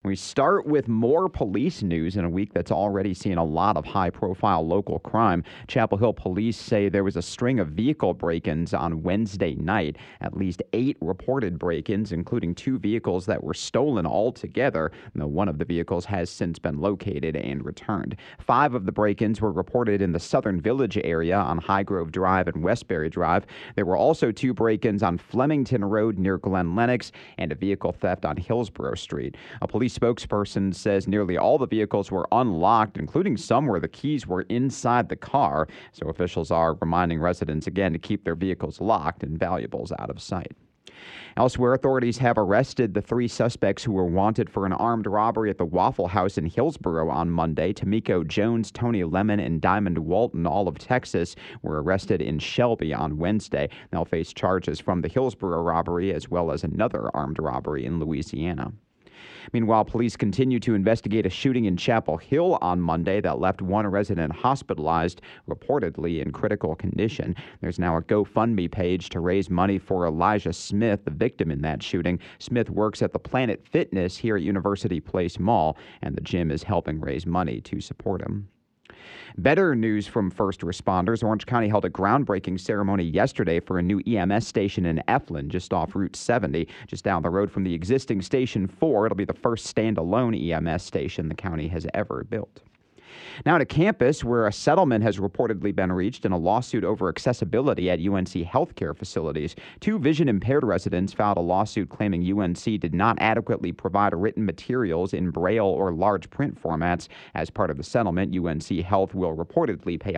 We start with more police news in a week that's already seen a lot of high-profile local crime. Chapel Hill police say there was a string of vehicle break-ins on Wednesday night. At least 8 reported break-ins, including 2 vehicles that were stolen altogether. Though one of the vehicles has since been located and returned. 5 of the break-ins were reported in the Southern Village area on Highgrove Drive and Westbury Drive. There were also 2 break-ins on Flemington Road near Glen Lennox and a vehicle theft on Hillsborough Street. A police spokesperson says nearly all the vehicles were unlocked, including some where the keys were inside the car. So officials are reminding residents again to keep their vehicles locked and valuables out of sight. Elsewhere, authorities have arrested the 3 suspects who were wanted for an armed robbery at the Waffle House in Hillsborough on Monday. Tamiko Jones, Tony Lemon, and Diamond Walton, all of Texas, were arrested in Shelby on Wednesday. They'll face charges from the Hillsborough robbery as well as another armed robbery in Louisiana. Meanwhile, police continue to investigate a shooting in Chapel Hill on Monday that left one resident hospitalized, reportedly in critical condition. There's now a GoFundMe page to raise money for Elijah Smith, the victim in that shooting. Smith works at the Planet Fitness here at University Place Mall, and the gym is helping raise money to support him. Better news from first responders. Orange County held a groundbreaking ceremony yesterday for a new EMS station in Eflin, just off Route 70, just down the road from the existing Station 4. It'll be the first standalone EMS station the county has ever built. Now to campus, where a settlement has reportedly been reached in a lawsuit over accessibility at UNC healthcare facilities. 2 vision-impaired residents filed a lawsuit claiming UNC did not adequately provide written materials in Braille or large print formats. As part of the settlement, UNC Health will reportedly pay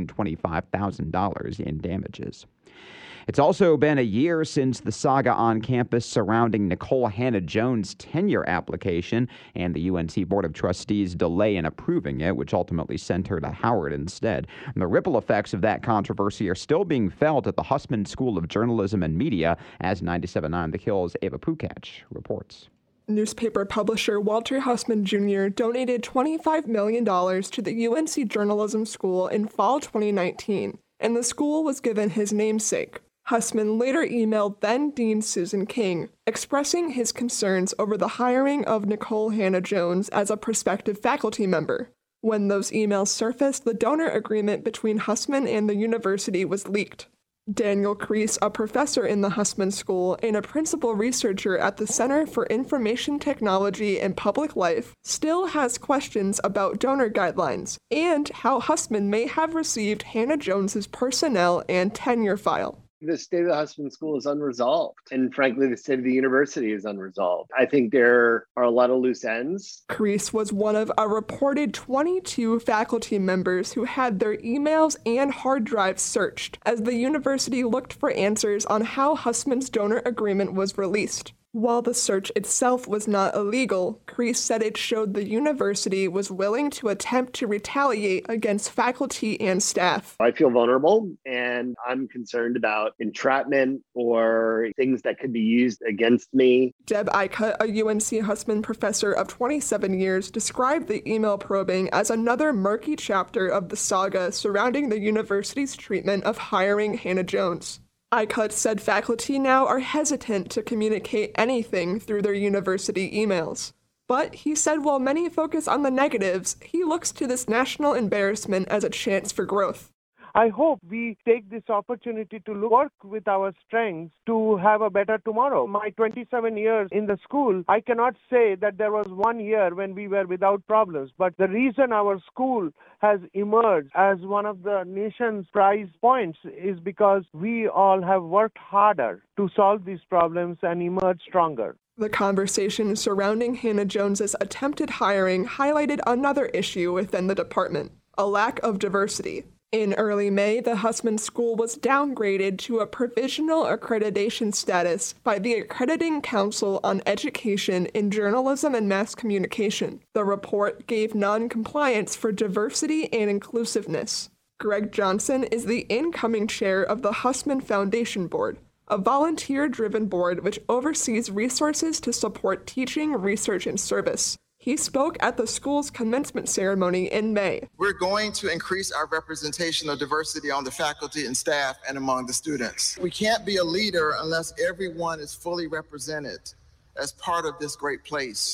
$125,000 in damages. It's also been a year since the saga on campus surrounding Nikole Hannah-Jones' tenure application and the UNC Board of Trustees' delay in approving it, which ultimately sent her to Howard instead. And the ripple effects of that controversy are still being felt at the Hussman School of Journalism and Media, as 97.9 The Hill's Ava Pukach reports. Newspaper publisher Walter Hussman Jr. donated $25 million to the UNC Journalism School in fall 2019, and the school was given his namesake. Hussman later emailed then-Dean Susan King, expressing his concerns over the hiring of Nikole Hannah-Jones as a prospective faculty member. When those emails surfaced, the donor agreement between Hussman and the university was leaked. Daniel Kreese, a professor in the Hussman School and a principal researcher at the Center for Information Technology and Public Life, still has questions about donor guidelines and how Hussman may have received Hannah-Jones's personnel and tenure file. The state of the Hussman School is unresolved. And frankly, the state of the university is unresolved. I think there are a lot of loose ends. Kreese was one of a reported 22 faculty members who had their emails and hard drives searched as the university looked for answers on how Hussman's donor agreement was released. While the search itself was not illegal, Kreese said it showed the university was willing to attempt to retaliate against faculty and staff. I feel vulnerable, and I'm concerned about entrapment or things that could be used against me. Deb Eichut, a UNC Hussman professor of 27 years, described the email probing as another murky chapter of the saga surrounding the university's treatment of hiring Hannah-Jones. Eichut said faculty now are hesitant to communicate anything through their university emails. But he said while many focus on the negatives, he looks to this national embarrassment as a chance for growth. I hope we take this opportunity to work with our strengths to have a better tomorrow. My 27 years in the school, I cannot say that there was one year when we were without problems. But the reason our school has emerged as one of the nation's prize points is because we all have worked harder to solve these problems and emerge stronger. The conversation surrounding Hannah-Jones's attempted hiring highlighted another issue within the department, a lack of diversity. In early May, the Hussman School was downgraded to a provisional accreditation status by the Accrediting Council on Education in Journalism and Mass Communication. The report gave non-compliance for diversity and inclusiveness. Greg Johnson is the incoming chair of the Hussman Foundation Board, a volunteer-driven board which oversees resources to support teaching, research, and service. He spoke at the school's commencement ceremony in May. We're going to increase our representation of diversity on the faculty and staff and among the students. We can't be a leader unless everyone is fully represented as part of this great place.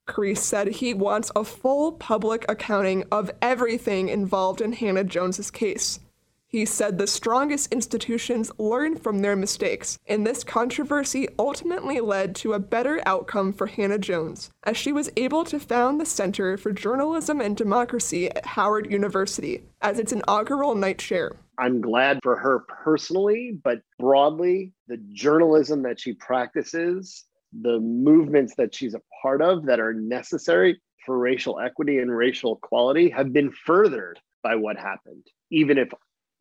Crease said he wants a full public accounting of everything involved in Hannah Jones's case. He said the strongest institutions learn from their mistakes, and this controversy ultimately led to a better outcome for Hannah Jones, as she was able to found the Center for Journalism and Democracy at Howard University as its inaugural night chair. I'm glad for her personally, but broadly, the journalism that she practices, the movements that she's a part of that are necessary for racial equity and racial equality have been furthered by what happened, even if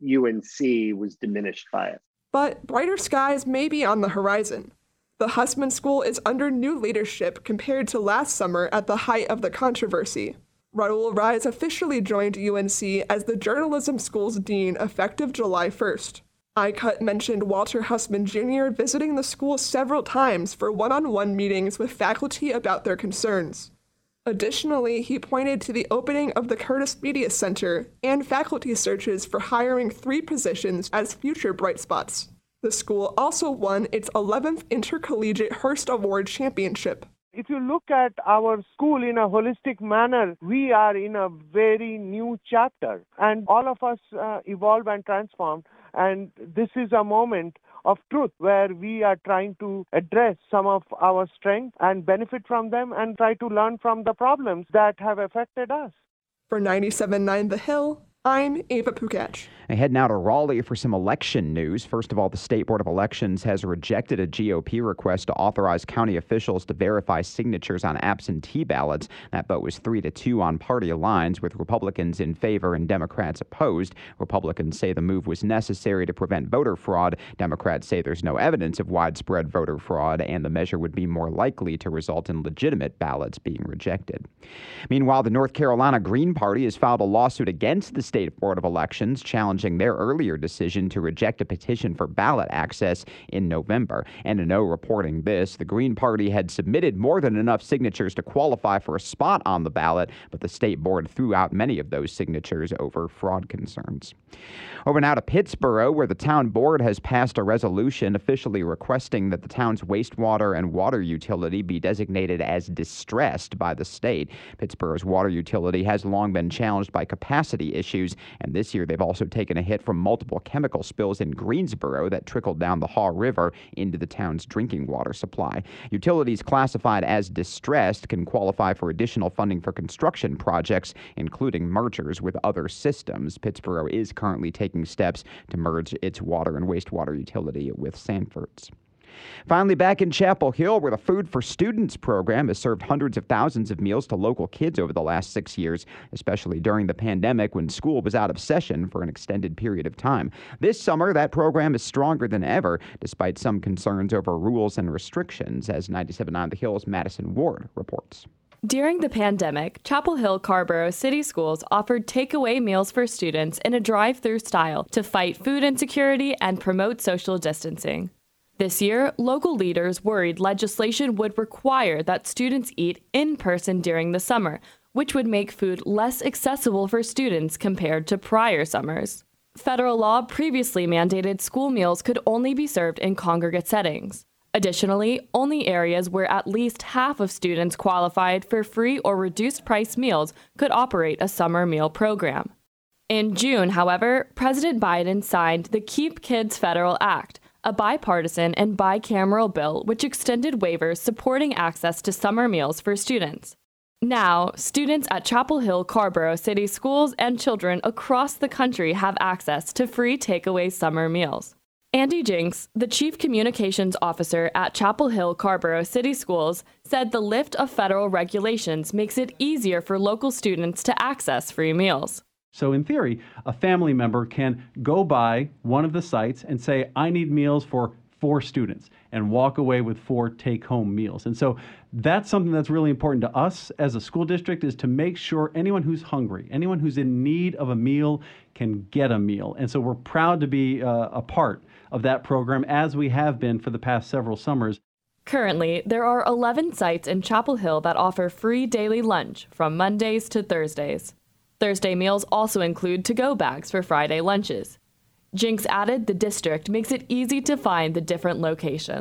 UNC was diminished by it. But brighter skies may be on the horizon. The Hussman School is under new leadership compared to last summer at the height of the controversy. Raul Rise officially joined UNC as the journalism school's dean effective July 1st. iCut mentioned Walter Hussman Jr. visiting the school several times for one-on-one meetings with faculty about their concerns. Additionally, he pointed to the opening of the Curtis Media Center and faculty searches for hiring 3 positions as future bright spots. The school also won its 11th Intercollegiate Hearst Award championship. If you look at our school in a holistic manner, we are in a very new chapter, and all of us evolve and transform. And this is a moment of truth where we are trying to address some of our strengths and benefit from them and try to learn from the problems that have affected us. For 97.9 The Hill, I'm Ava Pukach. Head now to Raleigh for some election news. First of all, the State Board of Elections has rejected a GOP request to authorize county officials to verify signatures on absentee ballots. That vote was 3-2 on party lines, with Republicans in favor and Democrats opposed. Republicans say the move was necessary to prevent voter fraud. Democrats say there's no evidence of widespread voter fraud, and the measure would be more likely to result in legitimate ballots being rejected. Meanwhile, the North Carolina Green Party has filed a lawsuit against the State Board of Elections, challenging their earlier decision to reject a petition for ballot access in November. NNO reporting this: the Green Party had submitted more than enough signatures to qualify for a spot on the ballot, but the State Board threw out many of those signatures over fraud concerns. Over now to Pittsboro, where the town board has passed a resolution officially requesting that the town's wastewater and water utility be designated as distressed by the state. Pittsboro's water utility has long been challenged by capacity issues, and this year they've also taken a hit from multiple chemical spills in Greensboro that trickled down the Haw River into the town's drinking water supply. Utilities classified as distressed can qualify for additional funding for construction projects, including mergers with other systems. Pittsboro is currently taking steps to merge its water and wastewater utility with Sanford's. Finally, back in Chapel Hill, where the Food for Students program has served hundreds of thousands of meals to local kids over the last 6 years, especially during the pandemic when school was out of session for an extended period of time. This summer, that program is stronger than ever, despite some concerns over rules and restrictions, as 97.9 The Hill's Madison Ward reports. During the pandemic, Chapel Hill Carrboro City Schools offered takeaway meals for students in a drive-through style to fight food insecurity and promote social distancing. This year, local leaders worried legislation would require that students eat in person during the summer, which would make food less accessible for students compared to prior summers. Federal law previously mandated school meals could only be served in congregate settings. Additionally, only areas where at least half of students qualified for free or reduced price meals could operate a summer meal program. In June, however, President Biden signed the Keep Kids Federal Act, a bipartisan and bicameral bill which extended waivers supporting access to summer meals for students. Now, students at Chapel Hill Carrboro City Schools and children across the country have access to free takeaway summer meals. Andy Jinks, the Chief Communications Officer at Chapel Hill Carrboro City Schools, said the lift of federal regulations makes it easier for local students to access free meals. So in theory, a family member can go by one of the sites and say, I need meals for 4 students, and walk away with 4 take-home meals. And so that's something that's really important to us as a school district, is to make sure anyone who's hungry, anyone who's in need of a meal can get a meal. And so we're proud to be a part of that program, as we have been for the past several summers. Currently, there are 11 sites in Chapel Hill that offer free daily lunch from Mondays to Thursdays. Thursday meals also include to-go bags for Friday lunches. Jinks added the district makes it easy to find the different locations.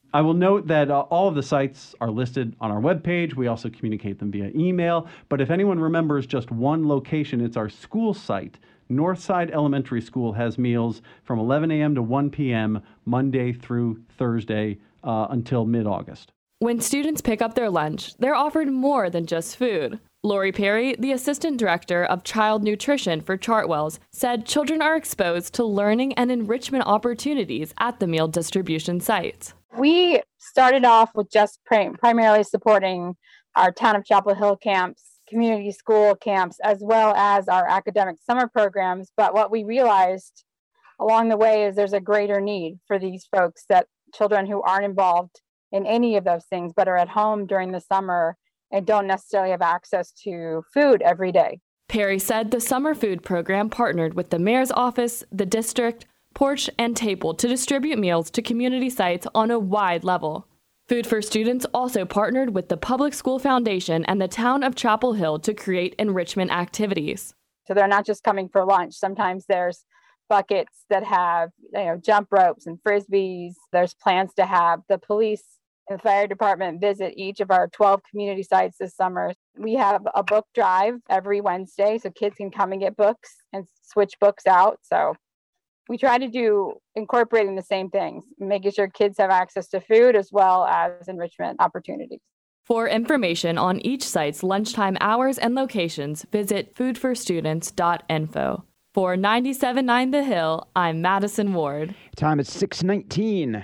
I will note that all of the sites are listed on our webpage. We also communicate them via email. But if anyone remembers just one location, it's our school site. Northside Elementary School has meals from 11 a.m. to 1 p.m. Monday through Thursday until mid-August. When students pick up their lunch, they're offered more than just food. Lori Perry, the Assistant Director of Child Nutrition for Chartwells, said children are exposed to learning and enrichment opportunities at the meal distribution sites. We started off with just primarily supporting our Town of Chapel Hill camps, community school camps, as well as our academic summer programs. But what we realized along the way is there's a greater need for these folks, that children who aren't involved in any of those things, but are at home during the summer and don't necessarily have access to food every day. Perry said the summer food program partnered with the mayor's office, the district, Porch, and Table to distribute meals to community sites on a wide level. Food for Students also partnered with the Public School Foundation and the Town of Chapel Hill to create enrichment activities. So they're not just coming for lunch. Sometimes there's buckets that have, jump ropes and frisbees. There's plans to have the police and the fire department visit each of our 12 community sites this summer. We have a book drive every Wednesday, so kids can come and get books and switch books out. So we try to do incorporating the same things, making sure kids have access to food as well as enrichment opportunities. For information on each site's lunchtime hours and locations, visit foodforstudents.info. For 97.9 The Hill, I'm Madison Ward. Time is 6:19.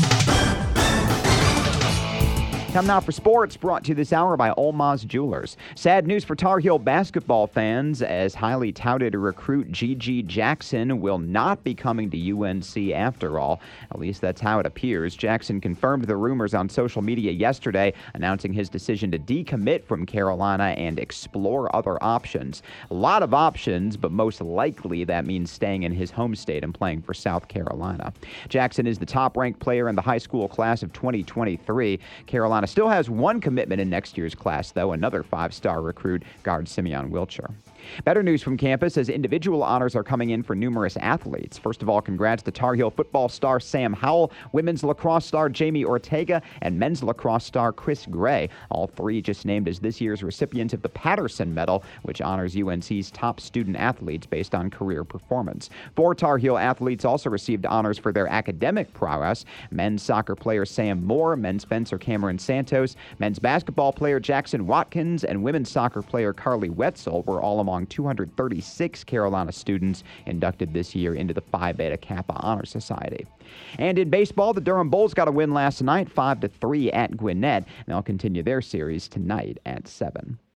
Time now for sports, brought to you this hour by Olmaz Jewelers. Sad news for Tar Heel basketball fans, as highly touted recruit Gigi Jackson will not be coming to UNC after all. At least that's how it appears. Jackson confirmed the rumors on social media yesterday, announcing his decision to decommit from Carolina and explore other options. A lot of options, but most likely that means staying in his home state and playing for South Carolina. Jackson is the top-ranked player in the high school class of 2023. Carolina still has one commitment in next year's class, though, another five-star recruit, guard Simeon Wilcher. Better news from campus, as individual honors are coming in for numerous athletes. First of all, congrats to Tar Heel football star Sam Howell, women's lacrosse star Jamie Ortega, and men's lacrosse star Chris Gray. All three just named as this year's recipients of the Patterson Medal, which honors UNC's top student athletes based on career performance. 4 Tar Heel athletes also received honors for their academic prowess. Men's soccer player Sam Moore, men's fencer Cameron Santos, men's basketball player Jackson Watkins, and women's soccer player Carly Wetzel were all among 236 Carolina students inducted this year into the Phi Beta Kappa Honor Society. And in baseball, the Durham Bulls got a win last night, 5-3 at Gwinnett. They'll continue their series tonight at 7.